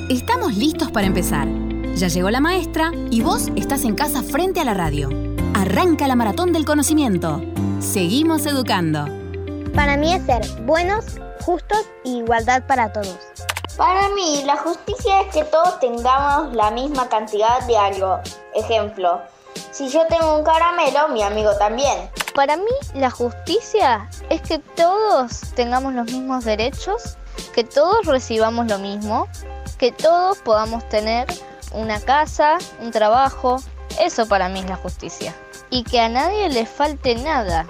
Estamos listos para empezar. Ya llegó la maestra y vos estás en casa frente a la radio. Arranca la maratón del conocimiento. Seguimos educando. Para mí es ser buenos, justos e igualdad para todos. Para mí, la justicia es que todos tengamos la misma cantidad de algo. Ejemplo, si yo tengo un caramelo, mi amigo también. Para mí, la justicia es que todos tengamos los mismos derechos, que todos recibamos lo mismo, que todos podamos tener una casa, un trabajo. Eso para mí es la justicia. Y que a nadie le falte nada.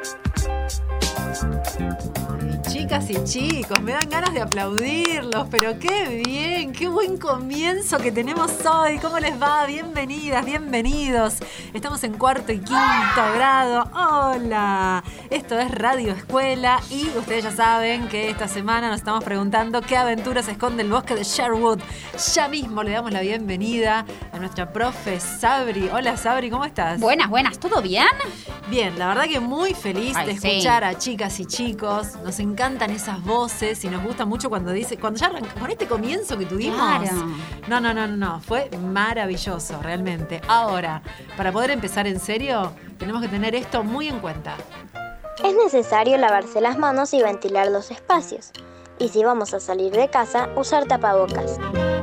Chicas y chicos, me dan ganas de aplaudirlos, pero qué bien, qué buen comienzo que tenemos hoy. ¿Cómo les va? Bienvenidas, bienvenidos. Estamos en cuarto y quinto grado. Hola, esto es Radio Escuela y ustedes ya saben que esta semana nos estamos preguntando qué aventuras esconde el bosque de Sherwood. Ya mismo le damos la bienvenida a nuestra profe Sabri. Hola Sabri, ¿cómo estás? Buenas, ¿todo bien? Bien, la verdad que muy feliz de escuchar a chicas y chicos. Nos encantan esas voces y nos gusta mucho cuando ya arrancamos con este comienzo que tuvimos. Claro. No, fue maravilloso realmente. Ahora, para poder empezar en serio, tenemos que tener esto muy en cuenta. Es necesario lavarse las manos y ventilar los espacios. Y si vamos a salir de casa, usar tapabocas.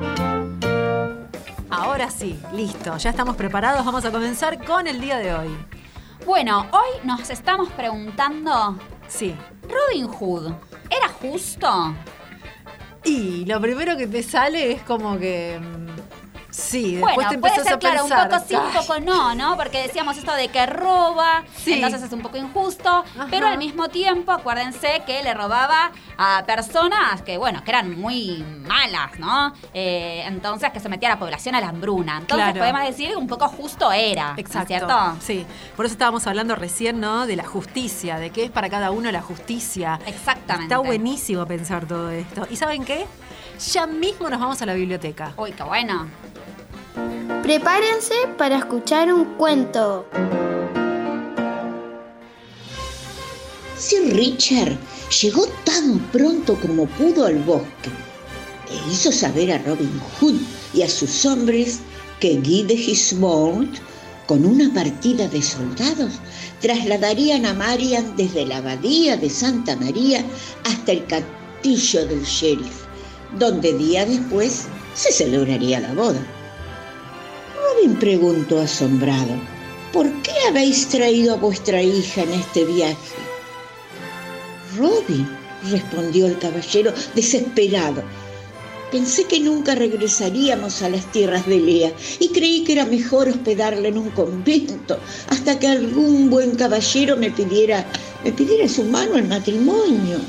Ahora sí, listo, ya estamos preparados. Vamos a comenzar con el día de hoy. Bueno, hoy nos estamos preguntando... Sí. Robin Hood, ¿era justo? Y lo primero que te sale es como que... Sí, después bueno, te empezás puede ser, a pensar. claro, un poco sí, un poco no, porque decíamos esto de que roba, sí. Entonces es un poco injusto, Ajá. Pero al mismo tiempo, acuérdense que le robaba a personas que, bueno, que eran muy malas, ¿no? Entonces que sometía a la población a la hambruna. Entonces claro. Podemos decir que un poco justo era, Exacto, ¿no es cierto? Sí, por eso estábamos hablando recién, ¿no? De la justicia, de qué es para cada uno la justicia. Exactamente. Está buenísimo pensar todo esto. ¿Y saben qué? Ya mismo nos vamos a la biblioteca. Uy, qué bueno. Prepárense para escuchar un cuento. Sir Richard llegó tan pronto como pudo al bosque e hizo saber a Robin Hood y a sus hombres que Guy de Gisborne, con una partida de soldados, trasladarían a Marian desde la abadía de Santa María hasta el castillo del sheriff, donde días después se celebraría la boda. Robin preguntó asombrado: ¿por qué habéis traído a vuestra hija en este viaje? Robin, respondió el caballero desesperado, pensé que nunca regresaríamos a las tierras de Lea y creí que era mejor hospedarla en un convento hasta que algún buen caballero me pidiera su mano en matrimonio.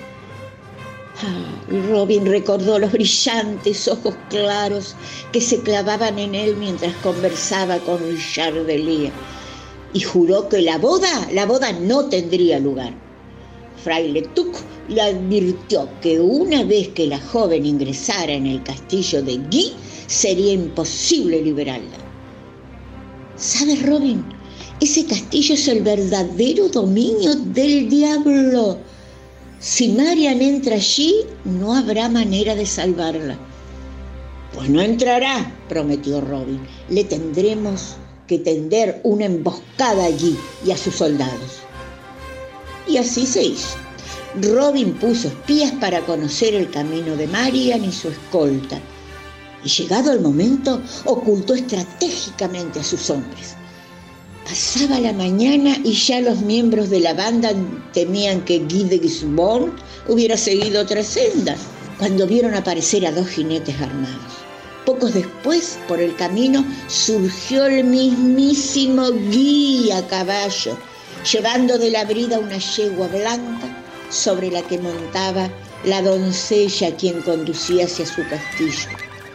Robin recordó los brillantes ojos claros que se clavaban en él mientras conversaba con Richard de Lea y juró que la boda no tendría lugar. Fraile Tuck le advirtió que una vez que la joven ingresara en el castillo de Guy sería imposible liberarla. ¿Sabes, Robin? Ese castillo es el verdadero dominio del diablo. Si Marian entra allí, no habrá manera de salvarla. Pues no entrará, prometió Robin. Le tendremos que tender una emboscada allí y a sus soldados. Y así se hizo. Robin puso espías para conocer el camino de Marian y su escolta. Y llegado el momento, ocultó estratégicamente a sus hombres. Pasaba la mañana y ya los miembros de la banda temían que Guy de Gisborne hubiera seguido otra senda, cuando vieron aparecer a dos jinetes armados. Pocos después, por el camino, surgió el mismísimo Guy a caballo, llevando de la brida una yegua blanca sobre la que montaba la doncella a quien conducía hacia su castillo.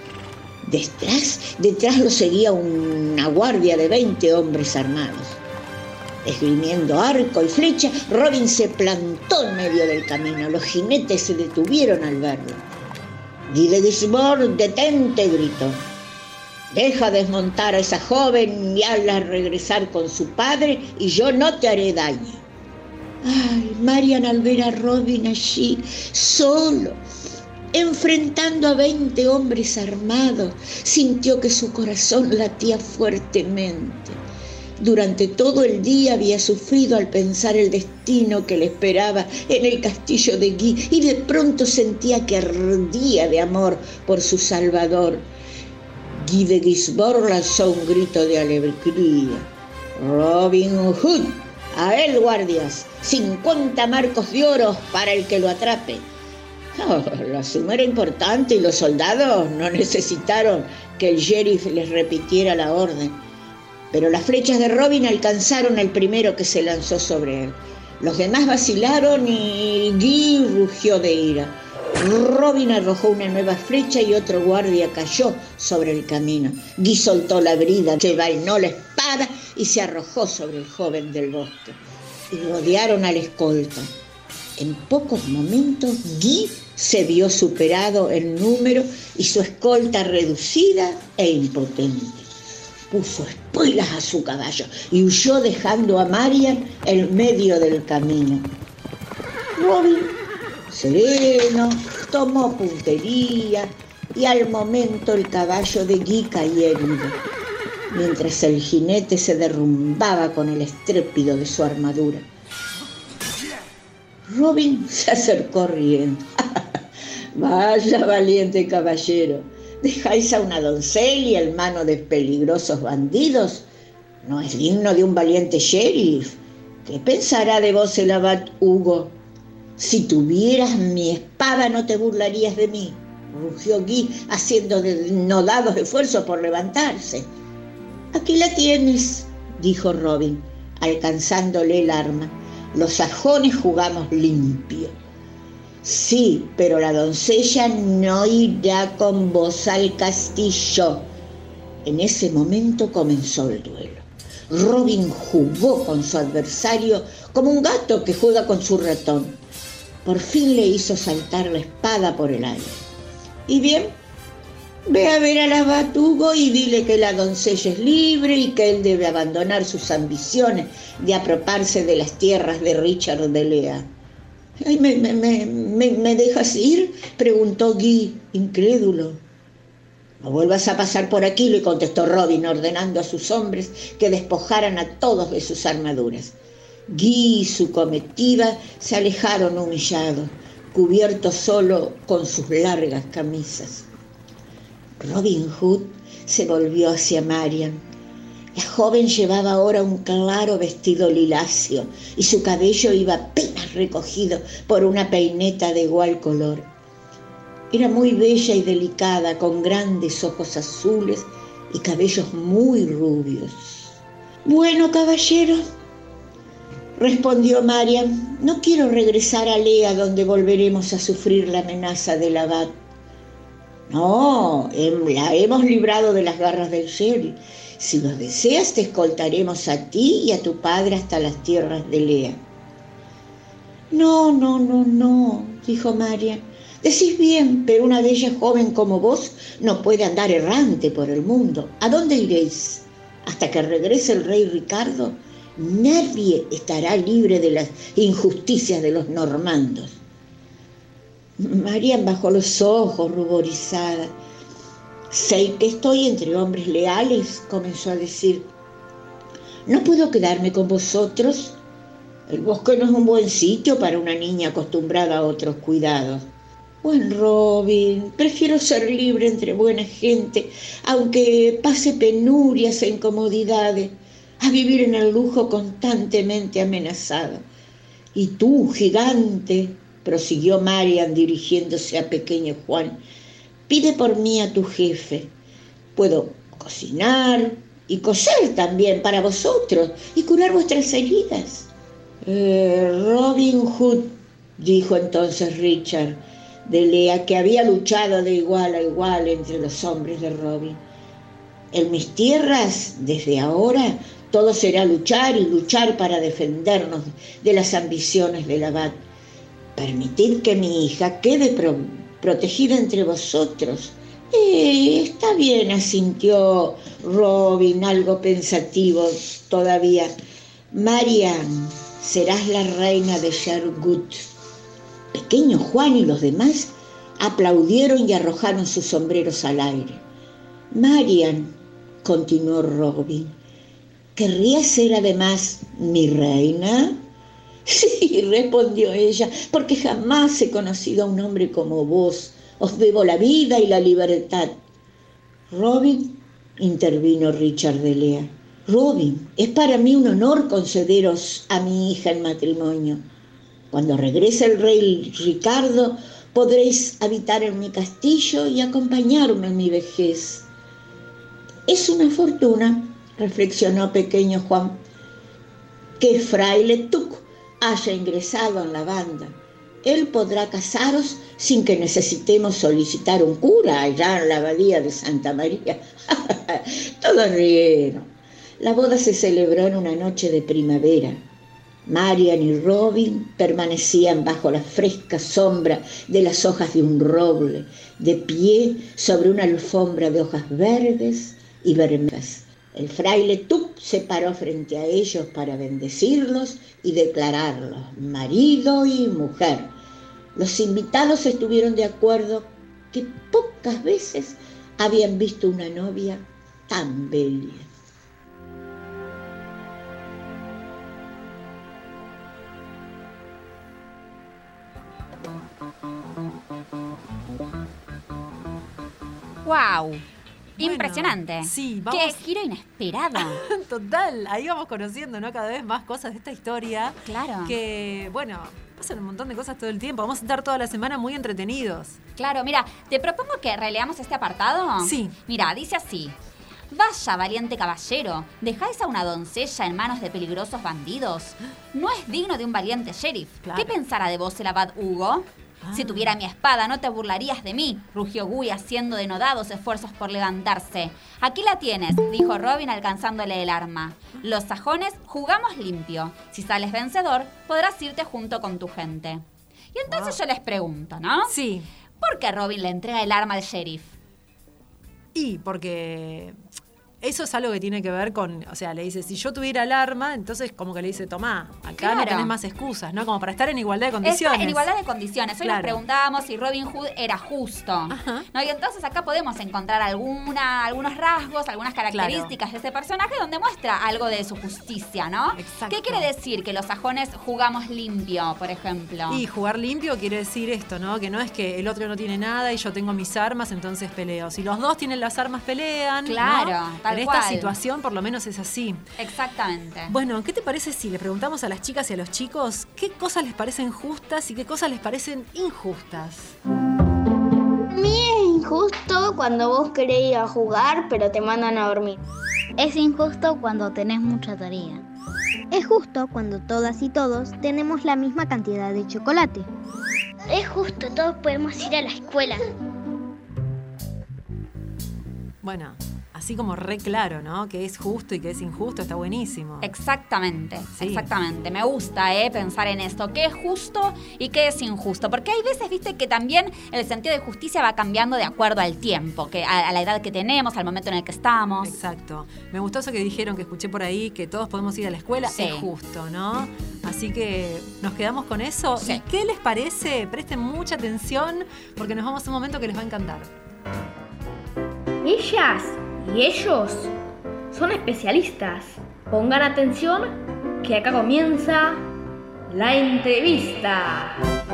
Detrás lo seguía una guardia de 20 hombres armados. Esgrimiendo arco y flecha, Robin se plantó en medio del camino. Los jinetes se detuvieron al verlo. Guy de Gisborne, detente, gritó. Deja desmontar a esa joven y hazla regresar con su padre y yo no te haré daño. Ay, Marian, al ver a Robin allí, solo, enfrentando a 20 hombres armados, sintió que su corazón latía fuertemente. Durante todo el día había sufrido al pensar el destino que le esperaba en el castillo de Guy y de pronto sentía que ardía de amor por su salvador. Guy de Gisborne lanzó un grito de alegría. Robin Hood, a él guardias, 50 marcos de oro para el que lo atrape. Oh, la suma era importante y los soldados no necesitaron que el sheriff les repitiera la orden. Pero las flechas de Robin alcanzaron al primero que se lanzó sobre él. Los demás vacilaron y Guy rugió de ira. Robin arrojó una nueva flecha y otro guardia cayó sobre el camino. Guy soltó la brida, devainó la espada y se arrojó sobre el joven del bosque. Y rodearon al escolta. En pocos momentos Guy se vio superado en número y su escolta reducida e impotente. Puso espuelas a su caballo y huyó dejando a Marian en medio del camino. Robin, sereno, tomó puntería y al momento el caballo de Guy caía herido, mientras el jinete se derrumbaba con el estrépito de su armadura. Robin se acercó riendo. Vaya valiente caballero, ¿dejáis a una doncella en manos de peligrosos bandidos? No es digno de un valiente sheriff. ¿Qué pensará de vos el abad Hugo? Si tuvieras mi espada no te burlarías de mí, rugió Guy haciendo denodados esfuerzos por levantarse. Aquí la tienes, dijo Robin, alcanzándole el arma. Los sajones jugamos limpio. Sí, pero la doncella no irá con vos al castillo. En ese momento comenzó el duelo. Robin jugó con su adversario como un gato que juega con su ratón. Por fin le hizo saltar la espada por el aire. ¿Y bien? Ve a ver al abad Hugo y dile que la doncella es libre y que él debe abandonar sus ambiciones de apropiarse de las tierras de Richard de Lea. Ay, ¿me dejas ir?, preguntó Guy, incrédulo. No vuelvas a pasar por aquí, le contestó Robin, ordenando a sus hombres que despojaran a todos de sus armaduras. Guy y su comitiva se alejaron humillados, cubiertos solo con sus largas camisas. Robin Hood se volvió hacia Marian. La joven llevaba ahora un claro vestido liláceo y su cabello iba apenas recogido por una peineta de igual color. Era muy bella y delicada, con grandes ojos azules y cabellos muy rubios. Bueno, caballero, respondió Marian, no quiero regresar a Lea, donde volveremos a sufrir la amenaza del abad. No, la hemos librado de las garras del sheriff. Si lo deseas, te escoltaremos a ti y a tu padre hasta las tierras de Lea. No, dijo Marian. Decís bien, pero una bella joven como vos no puede andar errante por el mundo. ¿A dónde iréis? Hasta que regrese el rey Ricardo, nadie estará libre de las injusticias de los normandos. Marian bajó los ojos, ruborizada. Sé que estoy entre hombres leales, comenzó a decir. ¿No puedo quedarme con vosotros? El bosque no es un buen sitio para una niña acostumbrada a otros cuidados. Buen Robin, prefiero ser libre entre buena gente, aunque pase penurias e incomodidades, a vivir en el lujo constantemente amenazado. Y tú, gigante, prosiguió Marian dirigiéndose a pequeño Juan, pide por mí a tu jefe. Puedo cocinar y coser también para vosotros y curar vuestras heridas. Robin Hood, dijo entonces Richard de Lea, que había luchado de igual a igual entre los hombres de Robin. En mis tierras, desde ahora, todo será luchar y luchar para defendernos de las ambiciones del abad. Permitid que mi hija quede protegida entre vosotros. Está bien, asintió Robin, algo pensativo todavía. Marian, serás la reina de Sherwood. Pequeño Juan y los demás Aplaudieron y arrojaron sus sombreros al aire. Marian, continuó Robin, ¿querría ser además mi reina? Sí, respondió ella, porque jamás he conocido a un hombre como vos. Os debo la vida y la libertad. Robin, intervino Richard de Lea. Robin, es para mí un honor concederos a mi hija en matrimonio. Cuando regrese el rey Ricardo, podréis habitar en mi castillo y acompañarme en mi vejez. Es una fortuna, reflexionó pequeño Juan, que el fraile Tuc haya ingresado en la banda. Él podrá casaros sin que necesitemos solicitar un cura allá en la abadía de Santa María. Todos rieron. La boda se celebró en una noche de primavera. Marian y Robin permanecían bajo la fresca sombra de las hojas de un roble, de pie sobre una alfombra de hojas verdes y bermejas. El fraile Tuc se paró frente a ellos para bendecirlos y declararlos marido y mujer. Los invitados estuvieron de acuerdo que pocas veces habían visto una novia tan bella. ¡Wow! Impresionante. Bueno, sí, vamos. ¡Qué giro inesperado! Total, ahí vamos conociendo, ¿no? Cada vez más cosas de esta historia. Claro. Que, bueno, pasan un montón de cosas todo el tiempo. Vamos a estar toda la semana muy entretenidos. Claro, mira, te propongo que releamos este apartado. Sí. Mira, dice así. Vaya, valiente caballero, ¿dejáis a una doncella en manos de peligrosos bandidos? No es digno de un valiente sheriff. Claro. ¿Qué pensará de vos el abad Hugo? Si tuviera mi espada, no te burlarías de mí, rugió Guy haciendo denodados esfuerzos por levantarse. Aquí la tienes, dijo Robin alcanzándole el arma. Los sajones jugamos limpio. Si sales vencedor, podrás irte junto con tu gente. Y entonces yo les pregunto, ¿no? Sí. ¿Por qué Robin le entrega el arma al sheriff? Y porque eso es algo que tiene que ver con, o sea, le dice, si yo tuviera el arma, entonces como que le dice, tomá, acá no tenés más excusas, ¿no? Como para estar en igualdad de condiciones. En igualdad de condiciones. Hoy nos preguntábamos si Robin Hood era justo. Ajá. ¿No? Y entonces acá podemos encontrar algunos rasgos, algunas características de este personaje donde muestra algo de su justicia, ¿no? Exacto. ¿Qué quiere decir que los sajones jugamos limpio, por ejemplo? Y jugar limpio quiere decir esto, ¿no? Que no es que el otro no tiene nada y yo tengo mis armas, entonces peleo. Si los dos tienen las armas, pelean. Claro, ¿no? tal en cual. esta situación por lo menos es así. Exactamente. Bueno, ¿qué te parece si le preguntamos a las chicas y a los chicos qué cosas les parecen justas y qué cosas les parecen injustas? A mí es injusto cuando vos querés ir a jugar, pero te mandan a dormir. Es injusto cuando tenés mucha tarea. Es justo cuando todas y todos tenemos la misma cantidad de chocolate. Es justo, todos podemos ir a la escuela. Bueno, así como re claro, ¿no? Que es justo y que es injusto, está buenísimo. Exactamente, Sí. exactamente. Me gusta pensar en esto. ¿Qué es justo y qué es injusto? Porque hay veces, viste, que también el sentido de justicia va cambiando de acuerdo al tiempo, que a la edad que tenemos, al momento en el que estamos. Exacto. Me gustó eso que dijeron, que escuché por ahí, que todos podemos ir a la escuela. Sí. Es justo, ¿no? Así que nos quedamos con eso. Sí. ¿Y qué les parece? Presten mucha atención porque nos vamos a un momento que les va a encantar. Ellas y ellos son especialistas. Pongan atención que acá comienza la entrevista.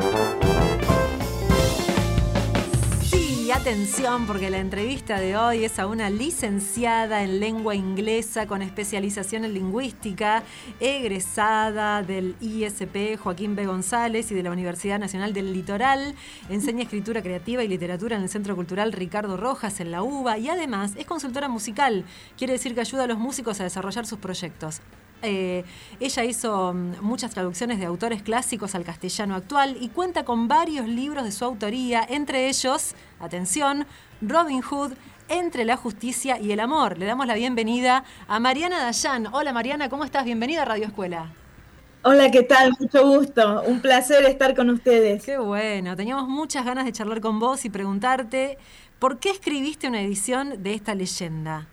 Sí, atención, porque la entrevista de hoy es a una licenciada en lengua inglesa con especialización en lingüística, egresada del ISP Joaquín B. González y de la Universidad Nacional del Litoral. Enseña escritura creativa y literatura en el Centro Cultural Ricardo Rojas en la UBA y además es consultora musical. Quiere decir que ayuda a los músicos a desarrollar sus proyectos. Ella hizo muchas traducciones de autores clásicos al castellano actual y cuenta con varios libros de su autoría, entre ellos, atención, Robin Hood, Entre la justicia y el amor. Le damos la bienvenida a Mariana Dayan. Hola Mariana, ¿cómo estás? Bienvenida a Radio Escuela. Hola, ¿qué tal? Mucho gusto. Un placer estar con ustedes. Qué bueno. Teníamos muchas ganas de charlar con vos y preguntarte, ¿por qué escribiste una edición de esta leyenda?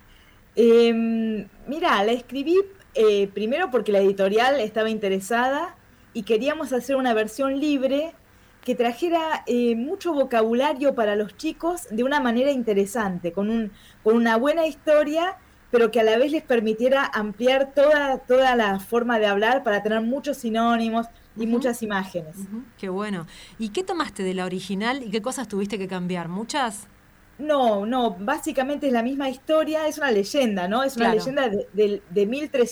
Mira, la escribí primero porque la editorial estaba interesada y queríamos hacer una versión libre que trajera mucho vocabulario para los chicos de una manera interesante, con una buena historia, pero que a la vez les permitiera ampliar toda la forma de hablar para tener muchos sinónimos y muchas imágenes. Qué bueno. ¿Y qué tomaste de la original y qué cosas tuviste que cambiar? ¿Muchas? No, básicamente es la misma historia, es una leyenda, ¿no? Es una leyenda de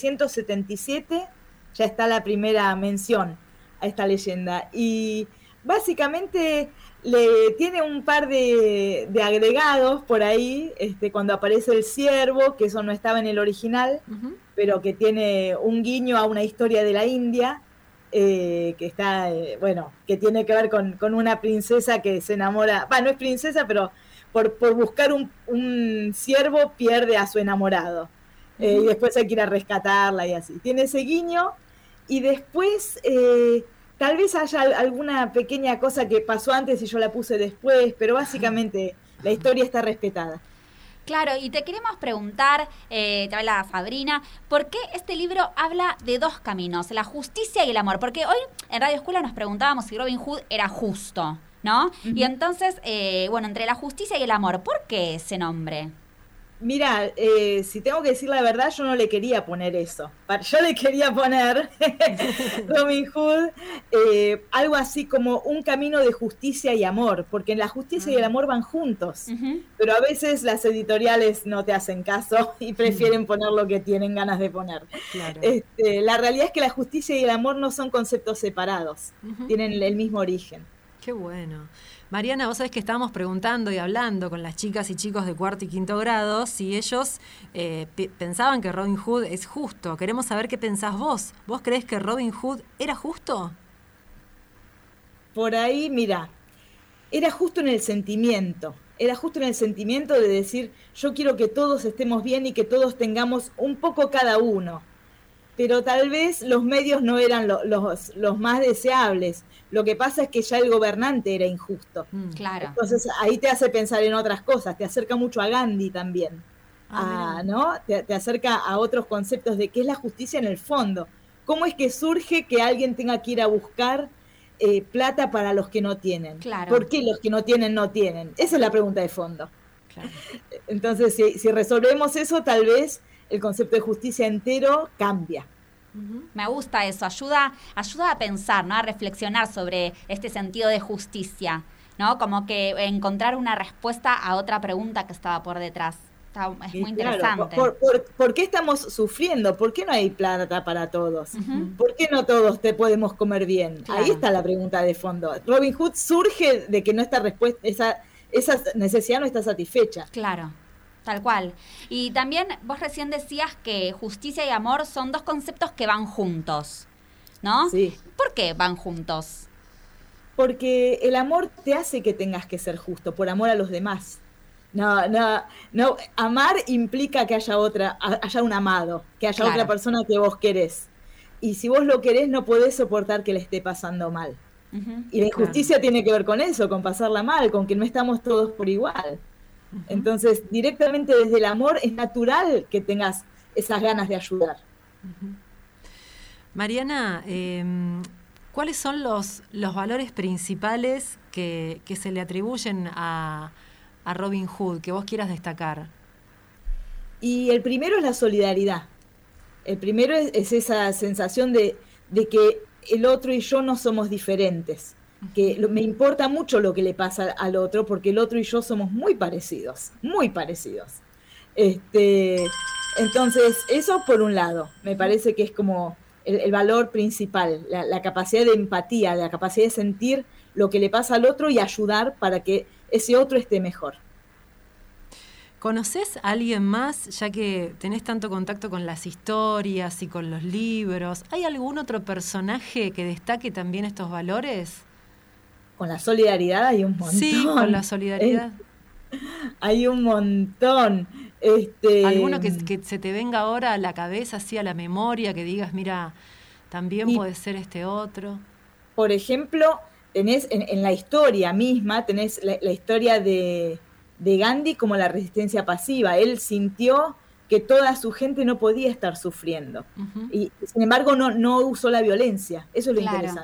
1377, ya está la primera mención a esta leyenda. Y básicamente tiene un par de agregados por ahí, cuando aparece el ciervo, que eso no estaba en el original, pero que tiene un guiño a una historia de la India, que está, que tiene que ver con una princesa que se enamora, no es princesa, pero por buscar un ciervo pierde a su enamorado, y después hay que ir a rescatarla y así. Tiene ese guiño, y después tal vez haya alguna pequeña cosa que pasó antes y yo la puse después, pero básicamente la historia está respetada. Claro, y te queremos preguntar, te habla Sabrina, ¿por qué este libro habla de dos caminos, la justicia y el amor? Porque hoy en Radio Escuela nos preguntábamos si Robin Hood era justo, ¿no? Y entonces, entre la justicia y el amor, ¿por qué ese nombre? Mira, si tengo que decir la verdad, yo no le quería poner eso. Yo le quería poner Robin Hood, algo así como un camino de justicia y amor, porque la justicia y el amor van juntos, pero a veces las editoriales no te hacen caso y prefieren poner lo que tienen ganas de poner. Claro. La realidad es que la justicia y el amor no son conceptos separados, tienen el mismo origen. Qué bueno. Mariana, vos sabés que estábamos preguntando y hablando con las chicas y chicos de cuarto y quinto grado si ellos pensaban que Robin Hood es justo. Queremos saber qué pensás vos. ¿Vos creés que Robin Hood era justo? Por ahí, mira, era justo en el sentimiento. Era justo en el sentimiento de decir, yo quiero que todos estemos bien y que todos tengamos un poco cada uno. Pero tal vez los medios no eran los más deseables. Lo que pasa es que ya el gobernante era injusto. Claro. Entonces ahí te hace pensar en otras cosas, te acerca mucho a Gandhi también, ¿no? Te acerca a otros conceptos de qué es la justicia en el fondo. ¿Cómo es que surge que alguien tenga que ir a buscar plata para los que no tienen? Claro. ¿Por qué los que no tienen? Esa es la pregunta de fondo. Claro. Entonces, si resolvemos eso, tal vez el concepto de justicia entero cambia. Me gusta eso, ayuda a pensar, ¿no? A reflexionar sobre este sentido de justicia, ¿no? Como que encontrar una respuesta a otra pregunta que estaba por detrás. Es muy interesante. ¿Por qué estamos sufriendo? ¿Por qué no hay plata para todos? ¿Por qué no todos te podemos comer bien? Claro. Ahí está la pregunta de fondo. Robin Hood surge de que no está esa necesidad no está satisfecha. Claro. Tal cual. Y también vos recién decías que justicia y amor son dos conceptos que van juntos, ¿no? Sí. ¿Por qué van juntos? Porque el amor te hace que tengas que ser justo, por amor a los demás. No, amar implica que haya un amado, que haya otra persona que vos querés. Y si vos lo querés, no podés soportar que le esté pasando mal. Y la injusticia tiene que ver con eso, con pasarla mal, con que no estamos todos por igual. Entonces, directamente desde el amor es natural que tengas esas ganas de ayudar. Mariana, ¿cuáles son los valores principales que se le atribuyen a Robin Hood, que vos quieras destacar? Y el primero es la solidaridad. El primero es esa sensación de que el otro y yo no somos diferentes. Que me importa mucho lo que le pasa al otro, porque el otro y yo somos muy parecidos, muy parecidos. Entonces, eso por un lado, me parece que es como el valor principal, la capacidad de empatía, la capacidad de sentir lo que le pasa al otro y ayudar para que ese otro esté mejor. ¿Conocés a alguien más, ya que tenés tanto contacto con las historias y con los libros? ¿Hay algún otro personaje que destaque también estos valores? Con la solidaridad hay un montón. Sí, con la solidaridad. Hay un montón. ¿Alguno que se te venga ahora a la cabeza, así a la memoria, que digas, mira, también puede ser este otro? Por ejemplo, tenés en la historia misma, tenés la historia de Gandhi como la resistencia pasiva. Él sintió que toda su gente no podía estar sufriendo. Y sin embargo no usó la violencia. Eso es lo interesante.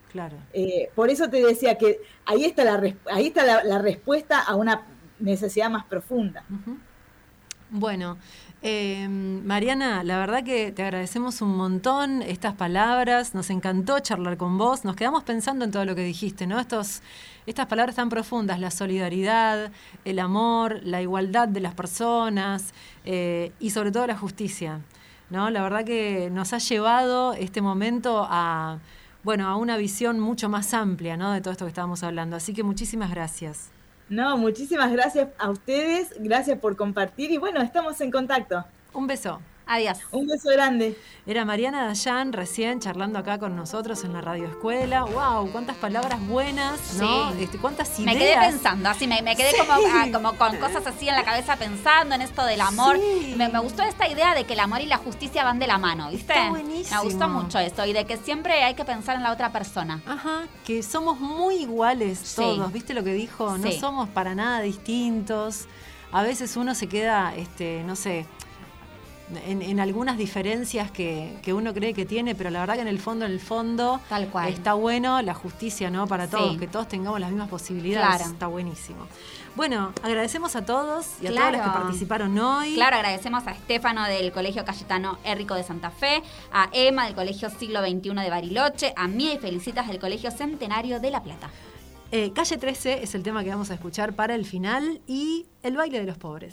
Claro. Por eso te decía que ahí está la respuesta a una necesidad más profunda. Uh-huh. Bueno, Mariana, la verdad que te agradecemos un montón estas palabras, nos encantó charlar con vos, nos quedamos pensando en todo lo que dijiste, ¿no? Estas palabras tan profundas, la solidaridad, el amor, la igualdad de las personas y sobre todo la justicia, ¿no? La verdad que nos ha llevado este momento a una visión mucho más amplia, ¿no? De todo esto que estábamos hablando, así que muchísimas gracias. No, muchísimas gracias a ustedes, gracias por compartir y bueno, estamos en contacto. Un beso. Adiós. Un beso grande. Era Mariana Dayan recién charlando acá con nosotros en la Radio Escuela. ¡Wow! Cuántas palabras buenas, ¿no? Sí. Cuántas ideas. Me quedé pensando, así me quedé como con cosas así en la cabeza pensando en esto del amor. Sí. Me gustó esta idea de que el amor y la justicia van de la mano, ¿viste? Está buenísimo. Me gustó mucho esto y de que siempre hay que pensar en la otra persona. Ajá, que somos muy iguales todos, sí. ¿Viste lo que dijo? No somos para nada distintos. A veces uno se queda, no sé, en algunas diferencias que uno cree que tiene, pero la verdad que en el fondo tal cual. Está bueno la justicia, ¿no? Para todos, que todos tengamos las mismas posibilidades. Claro. Está buenísimo. Bueno, agradecemos a todos y a todos los que participaron hoy. Claro, agradecemos a Estefano del Colegio Cayetano Hérrico de Santa Fe, a Emma del Colegio Siglo XXI de Bariloche, a Mía y Felicitas del Colegio Centenario de La Plata. Calle 13 es el tema que vamos a escuchar para el final y el baile de los pobres.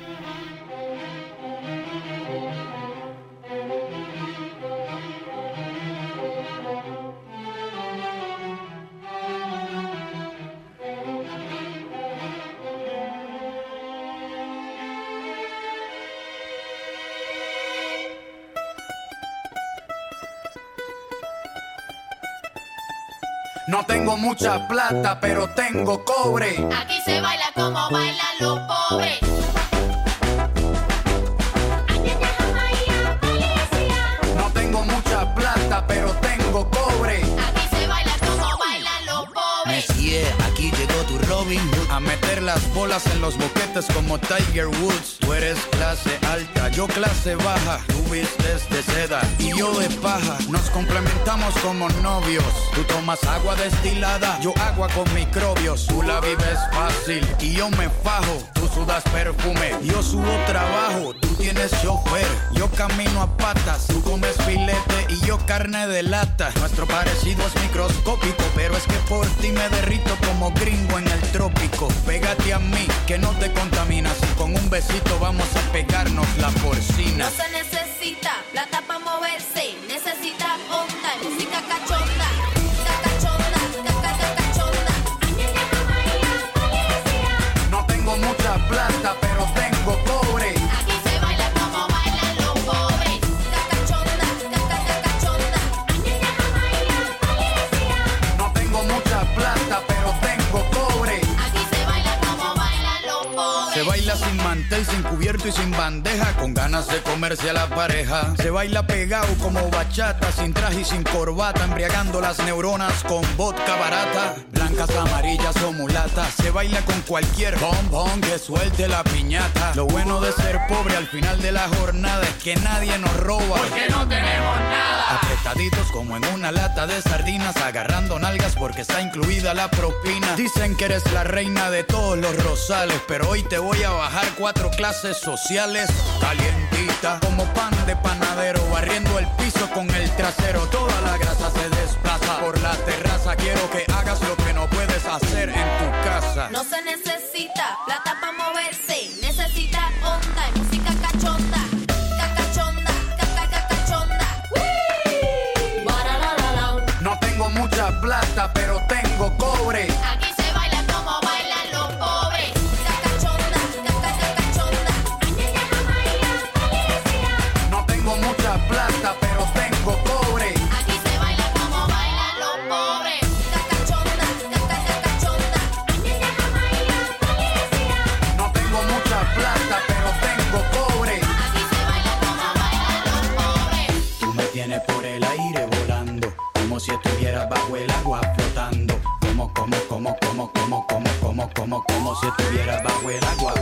No tengo mucha plata, pero tengo cobre. Aquí se baila como bailan los pobres. No tengo mucha plata, pero tengo cobre. Aquí se baila como bailan los pobres. Messier, aquí llegó tu Robin Hood a meter las bolas en los boquetes como Tiger Woods. Tú eres clase alta, yo clase baja. Tú vistes de seda y yo de paja. Nos complementamos como novios. Tú tomas agua destilada, yo agua con microbios. Tú la vives fácil y yo me fajo. Tú sudas perfume, yo subo trabajo. Tú tienes chofer, yo camino a patas. Tú comes filete y yo carne de lata. Nuestro parecido es microscópico, pero es que por ti me derrito como gringo en el trópico. Pégate a mí, que no te contaminas. Y con un besito vamos a pegarnos la porcina. No se necesita plata para moverse, necesita onda y música cachonda. No tengo mucha plata, pero tengo cobre. Aquí se baila como bailan los pobres. No tengo mucha plata, pero tengo cobre. Aquí se baila como bailan los pobres. Se baila sin mantel, sin cubierto y sin bandeja, con ganas de comerse a la pareja. Se baila pegado como bachata, sin traje y sin corbata, embriagando las neuronas con vodka barata. Blancas, amarillas o mulatas. Se baila con cualquier bombón que suelte la piñata. Lo bueno de ser pobre al final de la jornada es que nadie nos roba, porque no tenemos nada. Apretaditos como en una lata de sardinas, agarrando nalgas porque está incluida la propina. Dicen que eres la reina de todos los rosales, pero hoy te voy a bajar 4 clases sociales. Calientita como pan de panadero, barriendo el piso con el trasero. Toda la grasa se desplaza por la terraza. Quiero que hagas lo que no puedes hacer en tu casa. No se necesita plata para moverse, necesita onda y música cachonda. No tengo mucha plata, pero tengo cobre. Aquí se baila como bailan los pobres. No tengo mucha plata, pero tengo cobre. Aquí se baila como bailan los pobres. No tengo mucha plata, pero tengo cobre. Aquí se baila como bailan los pobres. Tú me tienes por el aire volando, como si estuvieras bajo el agua flotando. Como si estuvieras bajo el agua